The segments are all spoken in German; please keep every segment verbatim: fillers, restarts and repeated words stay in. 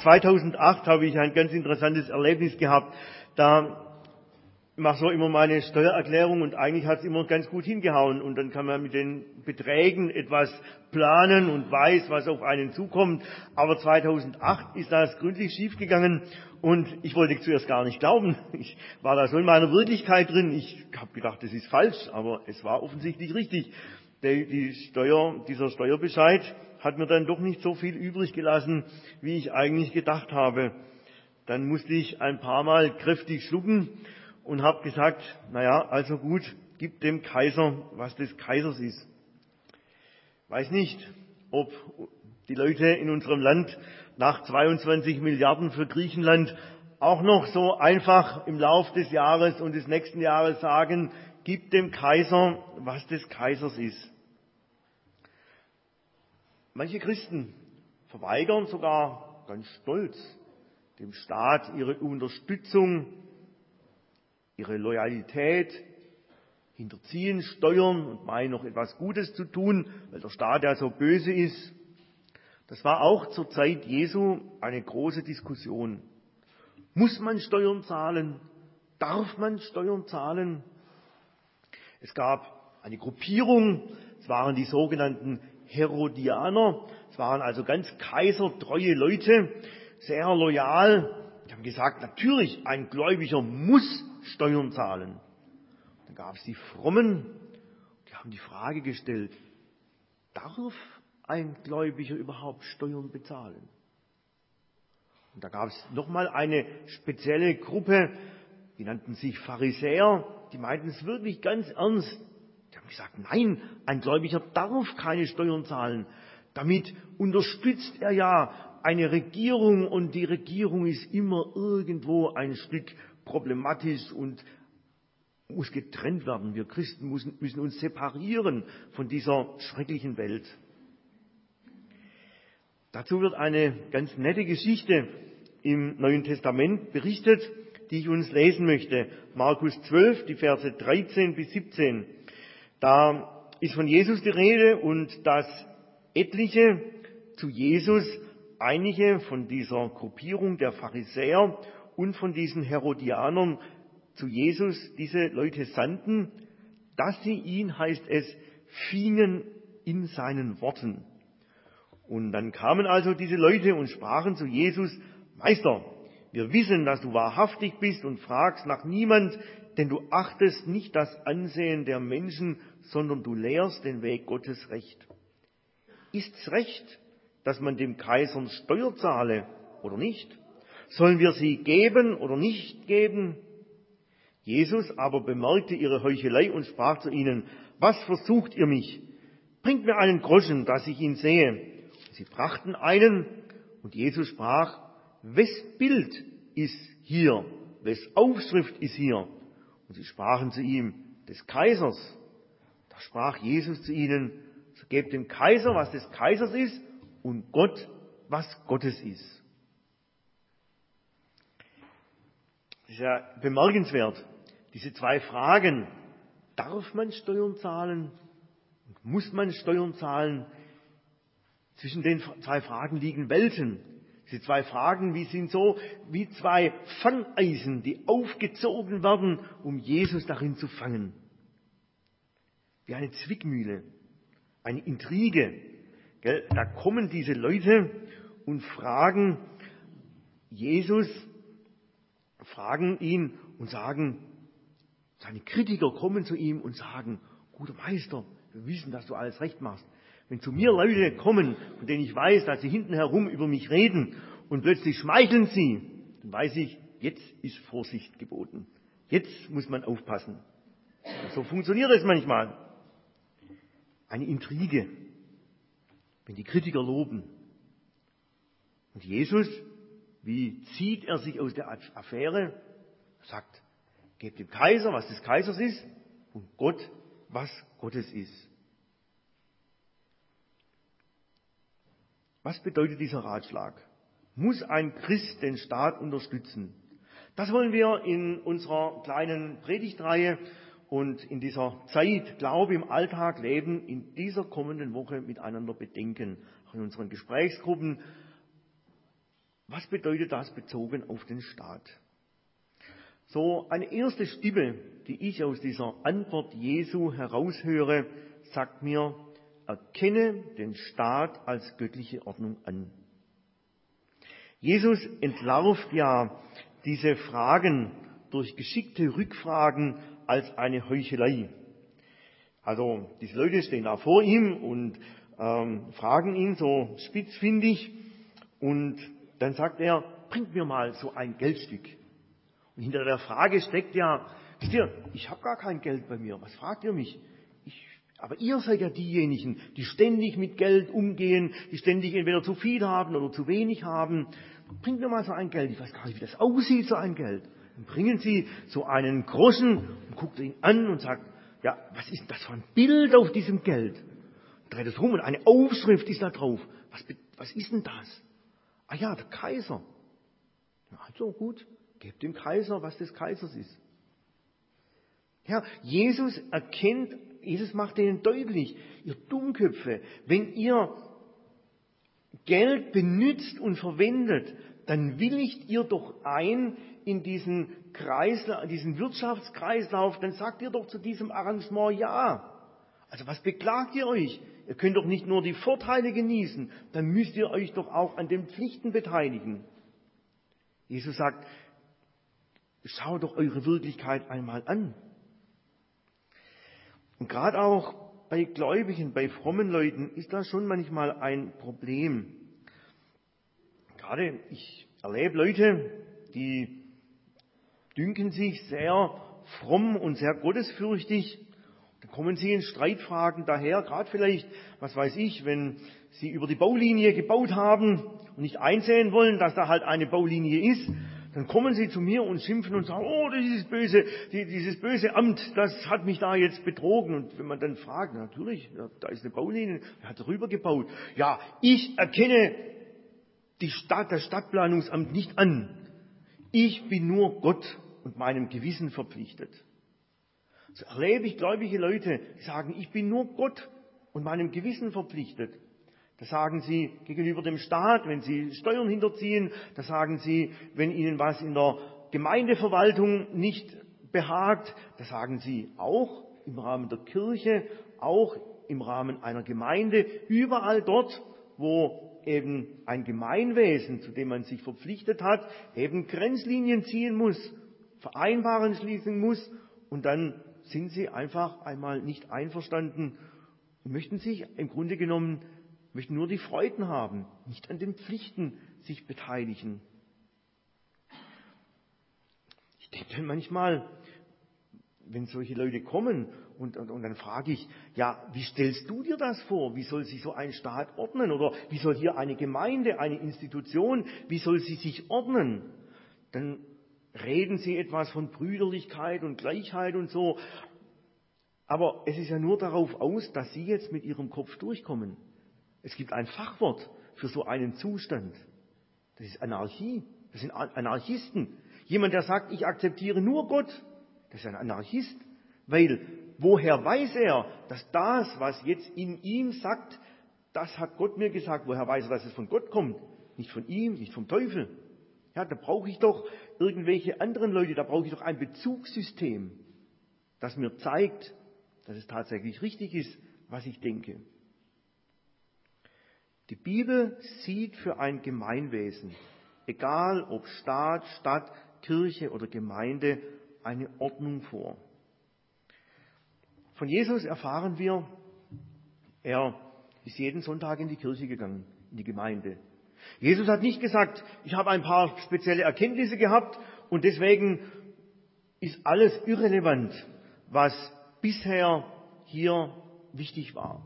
zweitausendacht habe ich ein ganz interessantes Erlebnis gehabt. Da mache so immer meine Steuererklärung und eigentlich hat es immer ganz gut hingehauen. Und dann kann man mit den Beträgen etwas planen und weiß, was auf einen zukommt. Aber zweitausendacht ist das gründlich schiefgegangen und ich wollte zuerst gar nicht glauben. Ich war da so in meiner Wirklichkeit drin. Ich habe gedacht, das ist falsch, aber es war offensichtlich richtig. Die, die Steuer, dieser Steuerbescheid hat mir dann doch nicht so viel übrig gelassen, wie ich eigentlich gedacht habe. Dann musste ich ein paar Mal kräftig schlucken und habe gesagt, naja, also gut, gib dem Kaiser, was des Kaisers ist. Weiß nicht, ob die Leute in unserem Land nach zweiundzwanzig Milliarden für Griechenland auch noch so einfach im Lauf des Jahres und des nächsten Jahres sagen, gib dem Kaiser, was des Kaisers ist. Manche Christen verweigern sogar ganz stolz dem Staat ihre Unterstützung, ihre Loyalität, hinterziehen Steuern und meinen noch etwas Gutes zu tun, weil der Staat ja so böse ist. Das war auch zur Zeit Jesu eine große Diskussion. Muss man Steuern zahlen? Darf man Steuern zahlen? Es gab eine Gruppierung, es waren die sogenannten Herodianer, es waren also ganz kaisertreue Leute, sehr loyal. Die haben gesagt, natürlich, ein Gläubiger muss Steuern zahlen. Dann gab es die Frommen, die haben die Frage gestellt, darf ein Gläubiger überhaupt Steuern bezahlen? Und da gab es nochmal eine spezielle Gruppe, die nannten sich Pharisäer, die meinten es wirklich ganz ernst. Die haben gesagt, nein, ein Gläubiger darf keine Steuern zahlen. Damit unterstützt er ja eine Regierung und die Regierung ist immer irgendwo ein Stück problematisch und muss getrennt werden. Wir Christen müssen, müssen uns separieren von dieser schrecklichen Welt. Dazu wird eine ganz nette Geschichte im Neuen Testament berichtet, die ich uns lesen möchte. Markus zwölf, die Verse dreizehn bis siebzehn. Da ist von Jesus die Rede und dass etliche zu Jesus, einige von dieser Gruppierung der Pharisäer und von diesen Herodianern zu Jesus diese Leute sandten, dass sie ihn, heißt es, fingen in seinen Worten. Und dann kamen also diese Leute und sprachen zu Jesus, Meister, wir wissen, dass du wahrhaftig bist und fragst nach niemand, denn du achtest nicht das Ansehen der Menschen, sondern du lehrst den Weg Gottes recht. Ist's recht, dass man dem Kaiser Steuer zahle oder nicht? Sollen wir sie geben oder nicht geben? Jesus aber bemerkte ihre Heuchelei und sprach zu ihnen, was versucht ihr mich? Bringt mir einen Groschen, dass ich ihn sehe. Sie brachten einen und Jesus sprach, wes Bild ist hier, wes Aufschrift ist hier? Und sie sprachen zu ihm, des Kaisers. Da sprach Jesus zu ihnen, so gebt dem Kaiser, was des Kaisers ist, und Gott, was Gottes ist. Das ist ja bemerkenswert, diese zwei Fragen. Darf man Steuern zahlen? Und muss man Steuern zahlen? Zwischen den zwei Fragen liegen Welten. Diese zwei Fragen, wie sind so wie zwei Fangeisen, die aufgezogen werden, um Jesus darin zu fangen. Wie eine Zwickmühle, eine Intrige. Gell? Da kommen diese Leute und fragen Jesus, fragen ihn und sagen, seine Kritiker kommen zu ihm und sagen, guter Meister, wir wissen, dass du alles recht machst. Wenn zu mir Leute kommen, von denen ich weiß, dass sie hinten herum über mich reden und plötzlich schmeicheln sie, dann weiß ich, jetzt ist Vorsicht geboten. Jetzt muss man aufpassen. Und so funktioniert es manchmal. Eine Intrige, wenn die Kritiker loben. Und Jesus, wie zieht er sich aus der Affäre? Er sagt, gebt dem Kaiser, was des Kaisers ist, und Gott, was Gottes ist. Was bedeutet dieser Ratschlag? Muss ein Christ den Staat unterstützen? Das wollen wir in unserer kleinen Predigtreihe und in dieser Zeit Glaube im Alltag leben, in dieser kommenden Woche miteinander bedenken. Auch in unseren Gesprächsgruppen. Was bedeutet das bezogen auf den Staat? So eine erste Stimme, die ich aus dieser Antwort Jesu heraushöre, sagt mir, erkenne den Staat als göttliche Ordnung an. Jesus entlarvt ja diese Fragen durch geschickte Rückfragen als eine Heuchelei. Also diese Leute stehen da vor ihm und ähm, fragen ihn so spitzfindig und dann sagt er, bringt mir mal so ein Geldstück. Und hinter der Frage steckt ja, wisst ihr, ich habe gar kein Geld bei mir, was fragt ihr mich? Ich, aber ihr seid ja diejenigen, die ständig mit Geld umgehen, die ständig entweder zu viel haben oder zu wenig haben. Bringt mir mal so ein Geld, ich weiß gar nicht, wie das aussieht, so ein Geld. Dann bringen sie so einen Groschen und guckt ihn an und sagt, ja, was ist denn das für ein Bild auf diesem Geld? Und dreht es rum und eine Aufschrift ist da drauf. Was, was ist denn das? Ah ja, der Kaiser. Ja, also gut, gebt dem Kaiser, was des Kaisers ist. Ja, Jesus erkennt, Jesus macht ihnen deutlich, ihr Dummköpfe, wenn ihr Geld benützt und verwendet, dann willigt ihr doch ein in diesen Kreislauf, diesen Wirtschaftskreislauf, dann sagt ihr doch zu diesem Arrangement ja. Also was beklagt ihr euch? Ihr könnt doch nicht nur die Vorteile genießen, dann müsst ihr euch doch auch an den Pflichten beteiligen. Jesus sagt, schaut doch eure Wirklichkeit einmal an. Und gerade auch bei Gläubigen, bei frommen Leuten ist das schon manchmal ein Problem. Gerade ich erlebe Leute, die dünken sich sehr fromm und sehr gottesfürchtig. Dann kommen sie in Streitfragen daher, gerade vielleicht, was weiß ich, wenn sie über die Baulinie gebaut haben und nicht einsehen wollen, dass da halt eine Baulinie ist, dann kommen sie zu mir und schimpfen und sagen, oh, dieses böse, dieses böse Amt, das hat mich da jetzt betrogen. Und wenn man dann fragt, natürlich, da ist eine Baulinie, wer hat darüber gebaut? Ja, ich erkenne die Stadt, das Stadtplanungsamt nicht an. Ich bin nur Gott und meinem Gewissen verpflichtet. So erlebe ich gläubige Leute, die sagen, ich bin nur Gott und meinem Gewissen verpflichtet. Das sagen sie gegenüber dem Staat, wenn sie Steuern hinterziehen. Das sagen sie, wenn ihnen was in der Gemeindeverwaltung nicht behagt. Das sagen sie auch im Rahmen der Kirche, auch im Rahmen einer Gemeinde. Überall dort, wo eben ein Gemeinwesen, zu dem man sich verpflichtet hat, eben Grenzlinien ziehen muss, Vereinbarungen schließen muss. Und dann sind sie einfach einmal nicht einverstanden und möchten sich im Grunde genommen möchten nur die Freuden haben, nicht an den Pflichten sich beteiligen. Ich denke manchmal, wenn solche Leute kommen und, und, und dann frage ich, ja, wie stellst du dir das vor? Wie soll sich so ein Staat ordnen? Oder wie soll hier eine Gemeinde, eine Institution, wie soll sie sich ordnen? Dann reden sie etwas von Brüderlichkeit und Gleichheit und so. Aber es ist ja nur darauf aus, dass sie jetzt mit ihrem Kopf durchkommen. Es gibt ein Fachwort für so einen Zustand. Das ist Anarchie. Das sind Anarchisten. Jemand, der sagt, ich akzeptiere nur Gott, das ist ein Anarchist. Weil, woher weiß er, dass das, was jetzt in ihm sagt, das hat Gott mir gesagt. Woher weiß er, dass es von Gott kommt? Nicht von ihm, nicht vom Teufel. Ja, da brauche ich doch irgendwelche anderen Leute, da brauche ich doch ein Bezugssystem, das mir zeigt, dass es tatsächlich richtig ist, was ich denke. Die Bibel sieht für ein Gemeinwesen, egal ob Staat, Stadt, Kirche oder Gemeinde, eine Ordnung vor. Von Jesus erfahren wir, er ist jeden Sonntag in die Kirche gegangen, in die Gemeinde. Jesus hat nicht gesagt, ich habe ein paar spezielle Erkenntnisse gehabt und deswegen ist alles irrelevant, was bisher hier wichtig war.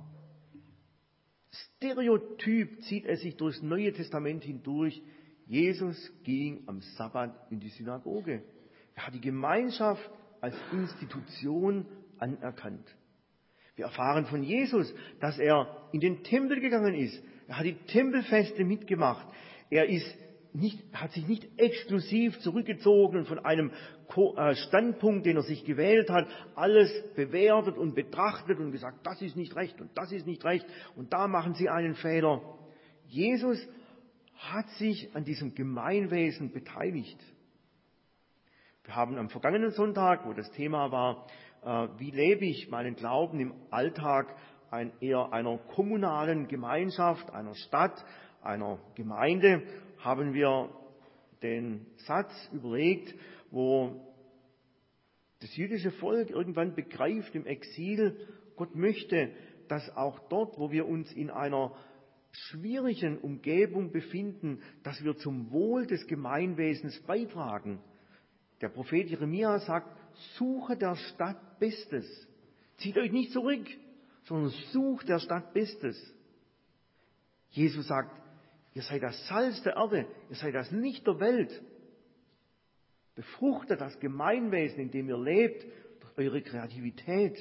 Stereotyp zieht es sich durchs Neue Testament hindurch. Jesus ging am Sabbat in die Synagoge. Er hat die Gemeinschaft als Institution anerkannt. Wir erfahren von Jesus, dass er in den Tempel gegangen ist. Er hat die Tempelfeste mitgemacht. Er ist nicht, hat sich nicht exklusiv zurückgezogen und von einem Standpunkt, den er sich gewählt hat, alles bewertet und betrachtet und gesagt, das ist nicht recht und das ist nicht recht und da machen sie einen Fehler. Jesus hat sich an diesem Gemeinwesen beteiligt. Wir haben am vergangenen Sonntag, wo das Thema war, äh, wie lebe ich meinen Glauben im Alltag, ein, eher einer kommunalen Gemeinschaft, einer Stadt, einer Gemeinde, haben wir den Satz überlegt, wo das jüdische Volk irgendwann begreift im Exil, Gott möchte, dass auch dort, wo wir uns in einer schwierigen Umgebung befinden, dass wir zum Wohl des Gemeinwesens beitragen. Der Prophet Jeremia sagt, suche der Stadt Bestes. Zieht euch nicht zurück, sondern sucht der Stadt Bestes. Jesus sagt, ihr seid das Salz der Erde, ihr seid das Licht der Welt. Befruchtet das Gemeinwesen, in dem ihr lebt, durch eure Kreativität.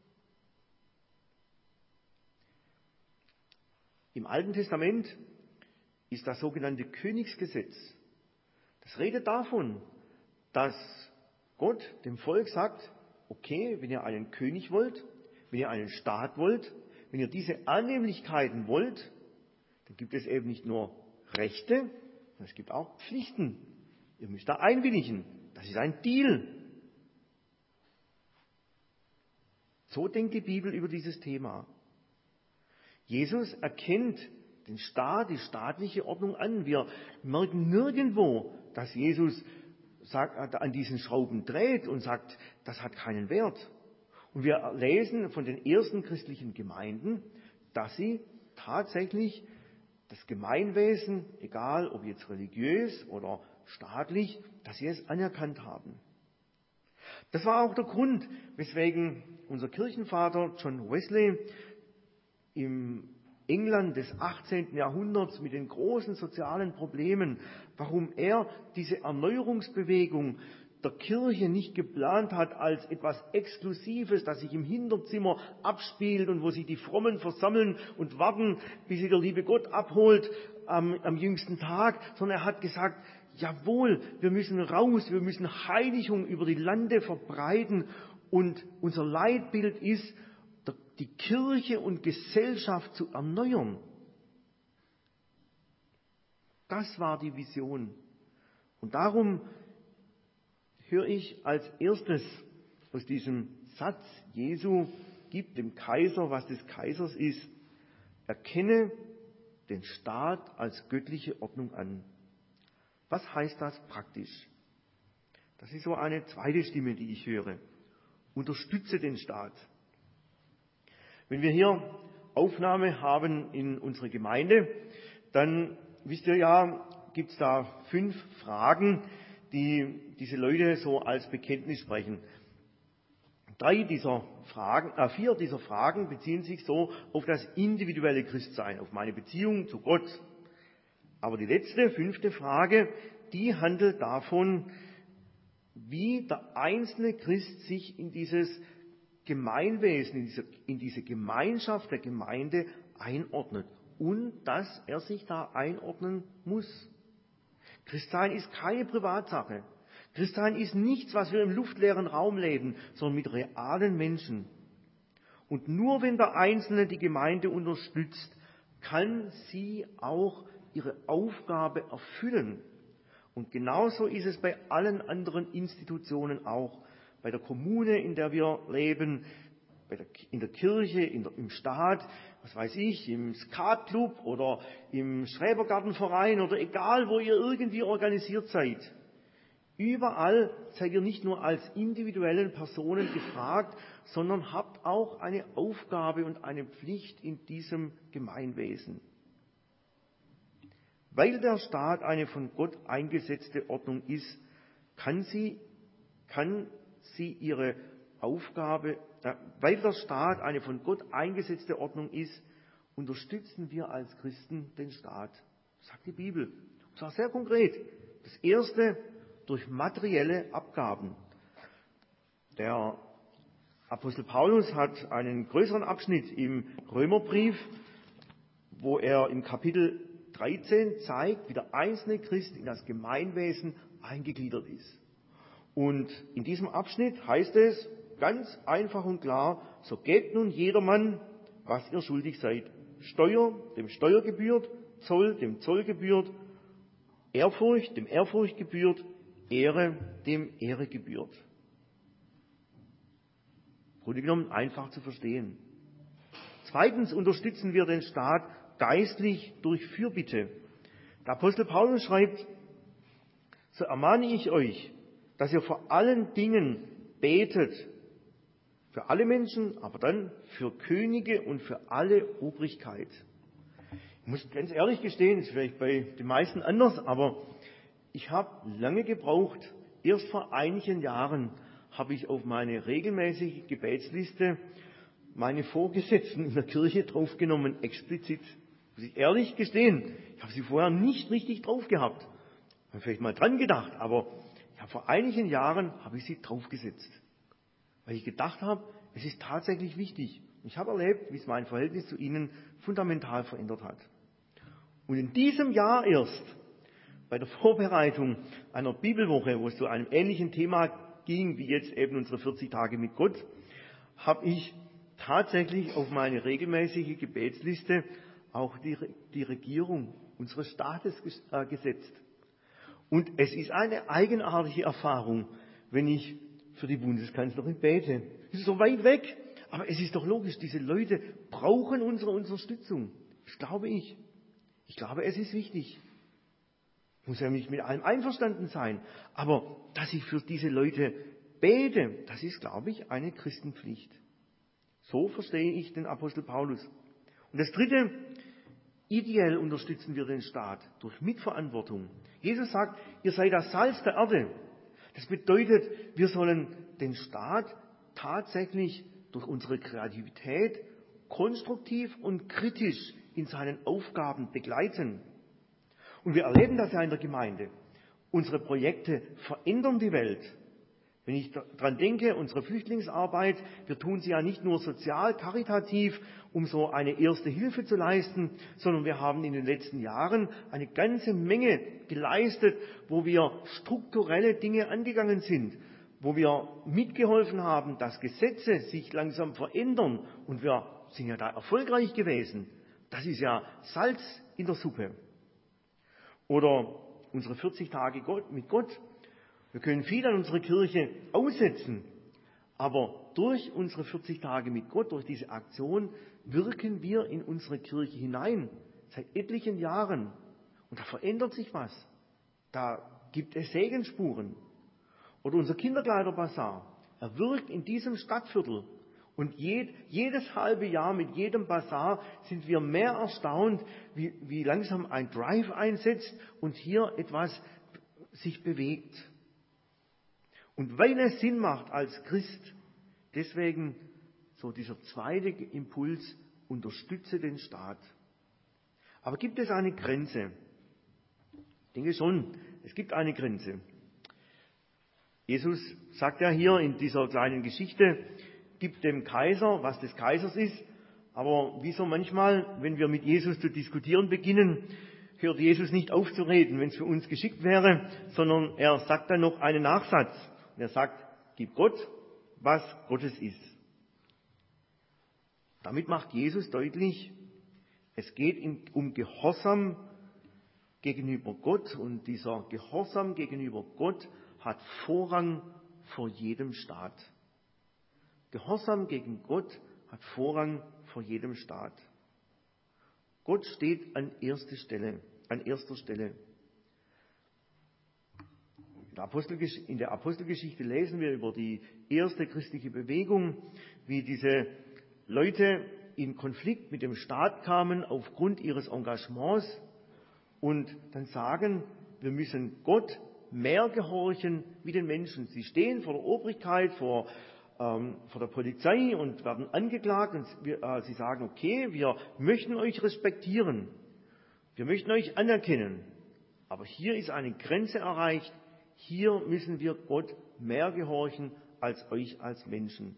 Im Alten Testament ist das sogenannte Königsgesetz. Das redet davon, dass Gott dem Volk sagt, okay, wenn ihr einen König wollt, wenn ihr einen Staat wollt, wenn ihr diese Annehmlichkeiten wollt, dann gibt es eben nicht nur Rechte, sondern es gibt auch Pflichten. Ihr müsst da einwilligen. Das ist ein Deal. So denkt die Bibel über dieses Thema. Jesus erkennt den Staat, die staatliche Ordnung an. Wir merken nirgendwo, dass Jesus sagt, an diesen Schrauben dreht und sagt, das hat keinen Wert. Und wir lesen von den ersten christlichen Gemeinden, dass sie tatsächlich das Gemeinwesen, egal ob jetzt religiös oder staatlich, dass sie es anerkannt haben. Das war auch der Grund, weswegen unser Kirchenvater John Wesley im England des achtzehnten Jahrhunderts mit den großen sozialen Problemen, warum er diese Erneuerungsbewegung der Kirche nicht geplant hat als etwas Exklusives, das sich im Hinterzimmer abspielt und wo sich die Frommen versammeln und warten, bis sie der liebe Gott abholt am, am jüngsten Tag, sondern er hat gesagt, jawohl, wir müssen raus, wir müssen Heiligung über die Lande verbreiten und unser Leitbild ist, die Kirche und Gesellschaft zu erneuern. Das war die Vision. Und darum höre ich als erstes aus diesem Satz Jesu, gib dem Kaiser, was des Kaisers ist, erkenne den Staat als göttliche Ordnung an. Was heißt das praktisch? Das ist so eine zweite Stimme, die ich höre. Unterstütze den Staat. Wenn wir hier Aufnahme haben in unsere Gemeinde, dann wisst ihr ja, gibt es da fünf Fragen, die diese Leute so als Bekenntnis sprechen. Drei dieser Fragen, äh, vier dieser Fragen beziehen sich so auf das individuelle Christsein, auf meine Beziehung zu Gott. Aber die letzte, fünfte Frage, die handelt davon, wie der einzelne Christ sich in dieses Gemeinwesen, in diese, in diese Gemeinschaft der Gemeinde einordnet und dass er sich da einordnen muss. Christsein ist keine Privatsache. Christsein ist nichts, was wir im luftleeren Raum leben, sondern mit realen Menschen. Und nur wenn der Einzelne die Gemeinde unterstützt, kann sie auch ihre Aufgabe erfüllen. Und genauso ist es bei allen anderen Institutionen auch. Bei der Kommune, in der wir leben, bei der, in der Kirche, in der, im Staat, was weiß ich, im Skatclub oder im Schrebergartenverein oder egal, wo ihr irgendwie organisiert seid. Überall seid ihr nicht nur als individuellen Personen gefragt, sondern habt auch eine Aufgabe und eine Pflicht in diesem Gemeinwesen. Weil der Staat eine von Gott eingesetzte Ordnung ist, kann sie, kann sie ihre Aufgabe, äh, weil der Staat eine von Gott eingesetzte Ordnung ist, unterstützen wir als Christen den Staat. Das sagt die Bibel. Und zwar sehr konkret. Das erste, durch materielle Abgaben. Der Apostel Paulus hat einen größeren Abschnitt im Römerbrief, wo er im Kapitel dreizehn zeigt, wie der einzelne Christ in das Gemeinwesen eingegliedert ist. Und in diesem Abschnitt heißt es ganz einfach und klar, so gebt nun jedermann, was ihr schuldig seid. Steuer, dem Steuer gebührt, Zoll, dem Zoll gebührt, Ehrfurcht, dem Ehrfurcht gebührt, Ehre, dem Ehre gebührt. Im Grunde genommen einfach zu verstehen. Zweitens unterstützen wir den Staat geistlich durch Fürbitte. Der Apostel Paulus schreibt, so ermahne ich euch, dass ihr vor allen Dingen betet, für alle Menschen, aber dann für Könige und für alle Obrigkeit. Ich muss ganz ehrlich gestehen, ist vielleicht bei den meisten anders, aber ich habe lange gebraucht. Erst vor einigen Jahren habe ich auf meine regelmäßige Gebetsliste meine Vorgesetzten in der Kirche draufgenommen, explizit. Muss ich ehrlich gestehen, ich habe sie vorher nicht richtig drauf gehabt. Ich habe vielleicht mal dran gedacht, aber ja, vor einigen Jahren habe ich sie draufgesetzt. Weil ich gedacht habe, es ist tatsächlich wichtig. Ich habe erlebt, wie es mein Verhältnis zu ihnen fundamental verändert hat. Und in diesem Jahr erst, bei der Vorbereitung einer Bibelwoche, wo es zu einem ähnlichen Thema ging, wie jetzt eben unsere vierzig Tage mit Gott, habe ich tatsächlich auf meine regelmäßige Gebetsliste auch die, die Regierung unseres Staates äh, gesetzt. Und es ist eine eigenartige Erfahrung, wenn ich für die Bundeskanzlerin bete. Es ist so weit weg, aber es ist doch logisch, diese Leute brauchen unsere Unterstützung. Das glaube ich. Ich glaube, es ist wichtig. Ich muss ja nicht mit allem einverstanden sein, aber dass ich für diese Leute bete, das ist, glaube ich, eine Christenpflicht. So verstehe ich den Apostel Paulus. Und das Dritte, ideell unterstützen wir den Staat durch Mitverantwortung. Jesus sagt, ihr seid das Salz der Erde. Das bedeutet, wir sollen den Staat tatsächlich durch unsere Kreativität konstruktiv und kritisch in seinen Aufgaben begleiten. Und wir erleben das ja in der Gemeinde. Unsere Projekte verändern die Welt. Wenn ich daran denke, unsere Flüchtlingsarbeit, wir tun sie ja nicht nur sozial, karitativ, um so eine erste Hilfe zu leisten, sondern wir haben in den letzten Jahren eine ganze Menge geleistet, wo wir strukturelle Dinge angegangen sind, wo wir mitgeholfen haben, dass Gesetze sich langsam verändern und wir sind ja da erfolgreich gewesen. Das ist ja Salz in der Suppe. Oder unsere vierzig Tage mit Gott. Wir können viel an unserer Kirche aussetzen, aber durch unsere vierzig Tage mit Gott, durch diese Aktion, wirken wir in unsere Kirche hinein, seit etlichen Jahren. Und da verändert sich was. Da gibt es Segensspuren. Oder unser Kinderkleiderbazar, er wirkt in diesem Stadtviertel. Und jed, jedes halbe Jahr mit jedem Bazar sind wir mehr erstaunt, wie, wie langsam ein Drive einsetzt und hier etwas sich bewegt. Und weil es Sinn macht als Christ, deswegen so dieser zweite Impuls, unterstütze den Staat. Aber gibt es eine Grenze? Ich denke schon, es gibt eine Grenze. Jesus sagt ja hier in dieser kleinen Geschichte, gib dem Kaiser, was des Kaisers ist. Aber wie so manchmal, wenn wir mit Jesus zu diskutieren beginnen, hört Jesus nicht auf zu reden, wenn es für uns geschickt wäre, sondern er sagt dann noch einen Nachsatz. Und er sagt, gib Gott, was Gottes ist. Damit macht Jesus deutlich, es geht um Gehorsam gegenüber Gott und dieser Gehorsam gegenüber Gott hat Vorrang vor jedem Staat. Gehorsam gegen Gott hat Vorrang vor jedem Staat. Gott steht an erster Stelle, an erster Stelle. In der, Apostelgesch- in der Apostelgeschichte lesen wir über die erste christliche Bewegung, wie diese Leute in Konflikt mit dem Staat kamen aufgrund ihres Engagements und dann sagen, wir müssen Gott mehr gehorchen wie den Menschen. Sie stehen vor der Obrigkeit, vor, ähm, vor der Polizei und werden angeklagt und wir, äh, sie sagen, okay, wir möchten euch respektieren, wir möchten euch anerkennen, aber hier ist eine Grenze erreicht, hier müssen wir Gott mehr gehorchen als euch als Menschen.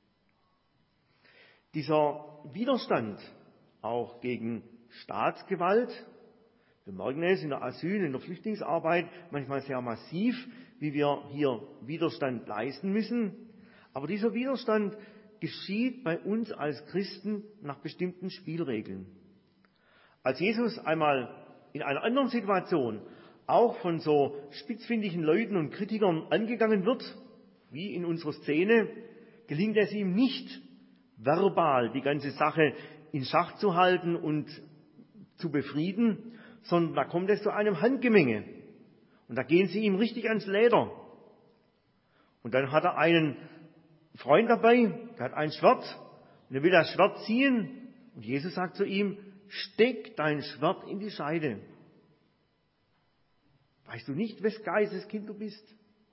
Dieser Widerstand auch gegen Staatsgewalt, wir merken es in der Asyl-, in der Flüchtlingsarbeit manchmal sehr massiv, wie wir hier Widerstand leisten müssen. Aber dieser Widerstand geschieht bei uns als Christen nach bestimmten Spielregeln. Als Jesus einmal in einer anderen Situation auch von so spitzfindigen Leuten und Kritikern angegangen wird, wie in unserer Szene, gelingt es ihm nicht, verbal die ganze Sache in Schach zu halten und zu befrieden, sondern da kommt es zu einem Handgemenge. Und da gehen sie ihm richtig ans Leder. Und dann hat er einen Freund dabei, der hat ein Schwert, und er will das Schwert ziehen. Und Jesus sagt zu ihm, steck dein Schwert in die Scheide. Weißt du nicht, wes Geistes Kind du bist?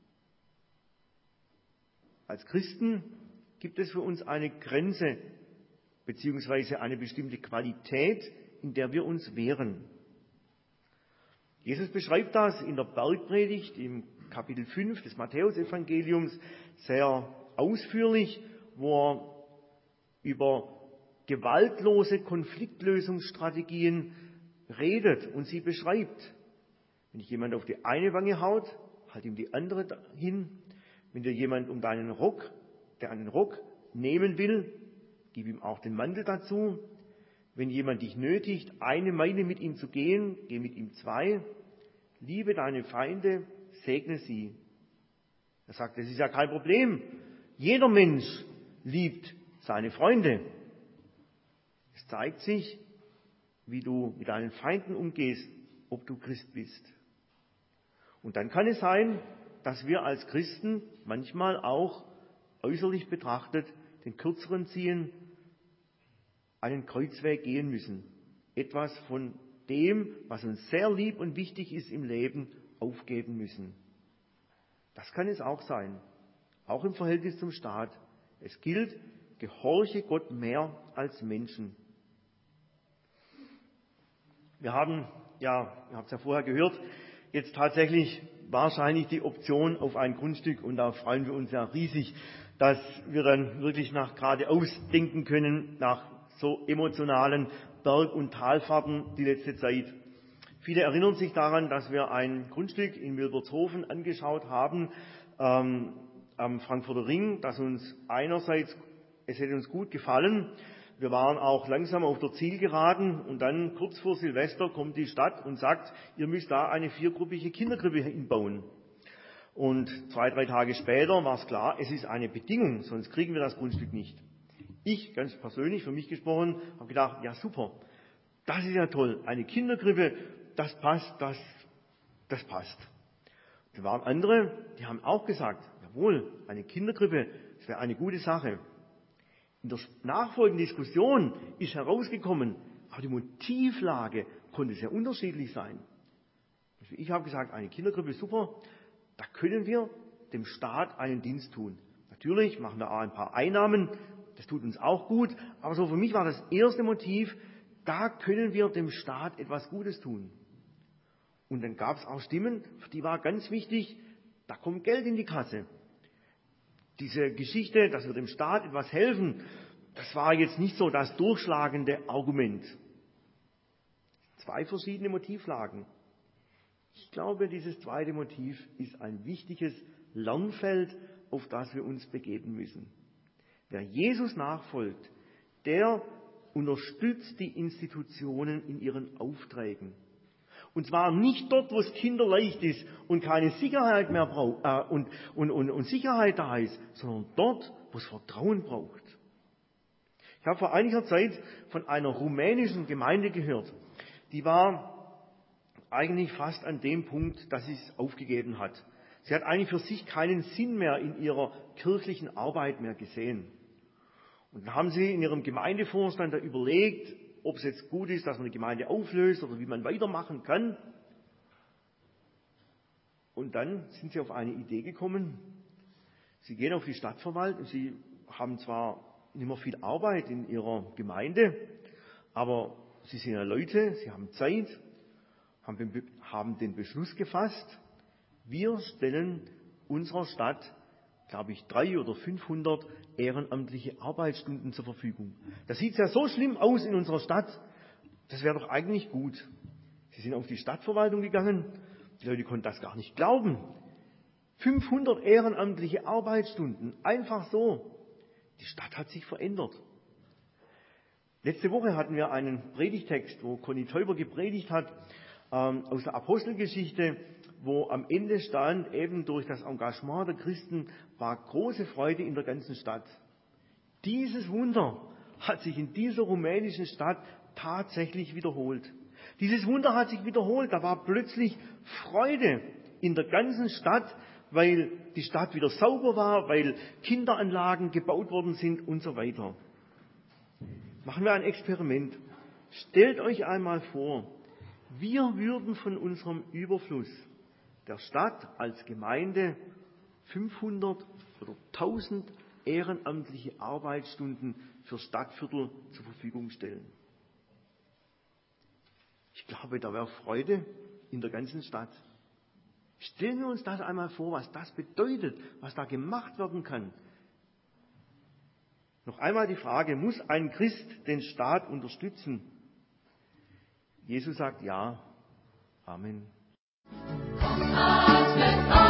Als Christen gibt es für uns eine Grenze beziehungsweise eine bestimmte Qualität, in der wir uns wehren. Jesus beschreibt das in der Bergpredigt im Kapitel fünf des Matthäusevangeliums sehr ausführlich, wo er über gewaltlose Konfliktlösungsstrategien redet und sie beschreibt. Wenn dich jemand auf die eine Wange haut, halt ihm die andere hin. Wenn dir jemand um deinen Rock, der einen Rock nehmen will, gib ihm auch den Mantel dazu. Wenn jemand dich nötigt, eine Meile mit ihm zu gehen, geh mit ihm zwei. Liebe deine Feinde, segne sie. Er sagt, das ist ja kein Problem. Jeder Mensch liebt seine Freunde. Es zeigt sich, wie du mit deinen Feinden umgehst, ob du Christ bist. Und dann kann es sein, dass wir als Christen manchmal auch äußerlich betrachtet den Kürzeren ziehen, einen Kreuzweg gehen müssen. Etwas von dem, was uns sehr lieb und wichtig ist im Leben, aufgeben müssen. Das kann es auch sein. Auch im Verhältnis zum Staat. Es gilt, gehorche Gott mehr als Menschen. Wir haben, ja, ihr habt es ja vorher gehört, jetzt tatsächlich wahrscheinlich die Option auf ein Grundstück und da freuen wir uns ja riesig, dass wir dann wirklich nach geradeaus denken können, nach so emotionalen Berg- und Talfahrten die letzte Zeit. Viele erinnern sich daran, dass wir ein Grundstück in Wilbertshofen angeschaut haben, ähm, am Frankfurter Ring, das uns einerseits, es hätte uns gut gefallen. Wir waren auch langsam auf der Zielgeraden und dann kurz vor Silvester kommt die Stadt und sagt, ihr müsst da eine viergruppige Kinderkrippe hinbauen. Und zwei, drei Tage später war es klar, es ist eine Bedingung, sonst kriegen wir das Grundstück nicht. Ich, ganz persönlich, für mich gesprochen, habe gedacht, ja super, das ist ja toll, eine Kinderkrippe, das passt, das, das passt. Da waren andere, die haben auch gesagt, jawohl, eine Kinderkrippe, das wäre eine gute Sache. In der nachfolgenden Diskussion ist herausgekommen, aber die Motivlage konnte sehr unterschiedlich sein. Also ich habe gesagt, eine Kinderkrippe ist super, da können wir dem Staat einen Dienst tun. Natürlich machen wir auch ein paar Einnahmen, das tut uns auch gut, aber so für mich war das erste Motiv, da können wir dem Staat etwas Gutes tun. Und dann gab es auch Stimmen, für die war ganz wichtig, da kommt Geld in die Kasse. Diese Geschichte, dass wir dem Staat etwas helfen, das war jetzt nicht so das durchschlagende Argument. Zwei verschiedene Motivlagen. Ich glaube, dieses zweite Motiv ist ein wichtiges Lernfeld, auf das wir uns begeben müssen. Wer Jesus nachfolgt, der unterstützt die Institutionen in ihren Aufträgen. Und zwar nicht dort, wo es kinderleicht ist und keine Sicherheit mehr braucht äh, und, und, und, und Sicherheit da ist, sondern dort, wo es Vertrauen braucht. Ich habe vor einiger Zeit von einer rumänischen Gemeinde gehört, die war eigentlich fast an dem Punkt, dass sie es aufgegeben hat. Sie hat eigentlich für sich keinen Sinn mehr in ihrer kirchlichen Arbeit mehr gesehen. Und dann haben sie in ihrem Gemeindevorstand da überlegt, ob es jetzt gut ist, dass man die Gemeinde auflöst oder wie man weitermachen kann. Und dann sind sie auf eine Idee gekommen. Sie gehen auf die Stadtverwaltung. Sie haben zwar nicht mehr viel Arbeit in ihrer Gemeinde, aber sie sind ja Leute, sie haben Zeit, haben den Beschluss gefasst, wir stellen unserer Stadt, glaube ich, drei oder fünfhundert ehrenamtliche Arbeitsstunden zur Verfügung. Das sieht ja so schlimm aus in unserer Stadt, das wäre doch eigentlich gut. Sie sind auf die Stadtverwaltung gegangen, die Leute konnten das gar nicht glauben. fünfhundert ehrenamtliche Arbeitsstunden, einfach so. Die Stadt hat sich verändert. Letzte Woche hatten wir einen Predigtext, wo Conny Teuber gepredigt hat, ähm, aus der Apostelgeschichte, wo am Ende stand, eben durch das Engagement der Christen war große Freude in der ganzen Stadt. Dieses Wunder hat sich in dieser rumänischen Stadt tatsächlich wiederholt. Dieses Wunder hat sich wiederholt. Da war plötzlich Freude in der ganzen Stadt, weil die Stadt wieder sauber war, weil Kinderanlagen gebaut worden sind und so weiter. Machen wir ein Experiment. Stellt euch einmal vor, wir würden von unserem Überfluss der Stadt als Gemeinde fünfhundert oder tausend ehrenamtliche Arbeitsstunden für Stadtviertel zur Verfügung stellen. Ich glaube, da wäre Freude in der ganzen Stadt. Stellen wir uns das einmal vor, was das bedeutet, was da gemacht werden kann. Noch einmal die Frage, muss ein Christ den Staat unterstützen? Jesus sagt ja. Amen. Atmet auf.